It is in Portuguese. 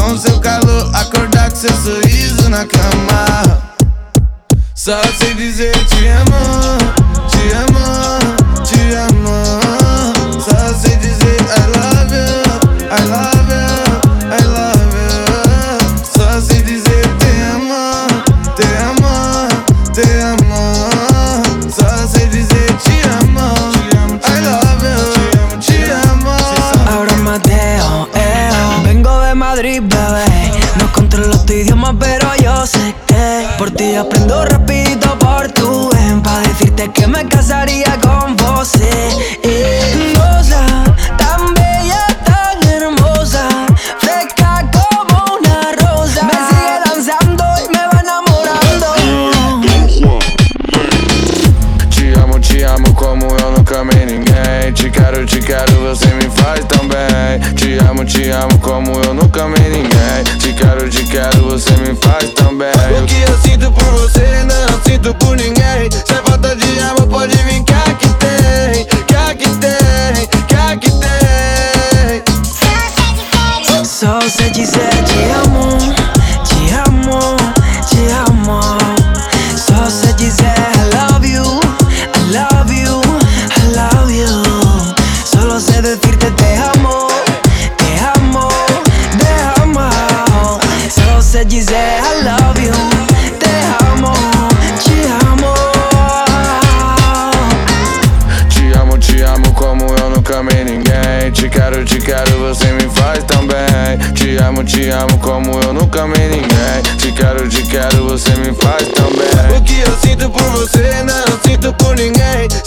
Com seu calor, acordar com seu sorriso na cama. Só sei dizer te amo, te amo, te amo. Só sei dizer I love you, I love you, I love you. Só sei dizer te amo, te amo, te amo. Só sei dizer te amo, I love you, te amo. Ahora Mateo, vengo de Madrid, bebé. No controlo tu idioma, pero yo sé que por ti aprendo rapidito portugués. Pa' decirte que me casaría con vos, Rosa, tan bella, tan hermosa, fresca como una rosa. Me sigue danzando y me va enamorando. Te amo como eu nunca amei ninguém. Te quero, você me faz tão bem. Te amo como eu nunca amei ninguém. Te quero, você me faz tão bem. O que eu sinto por você, não sinto por ninguém. Se é falta de amor, pode vir que aqui tem. Que aqui tem, que aqui tem. Só sei dizer te amo, te amo, te amo. Só sei dizer I love you, I love you, I love you. Solo sé decirte te amo, te amo, te amo. Solo sé dizer I love you, te amo, te amo. Te amo como eu nunca amei ninguém. Te quero, você me faz tão bem. Te amo como eu nunca amei ninguém. Te quero, você me faz tão bem. O que eu sinto por você, não sinto por ninguém.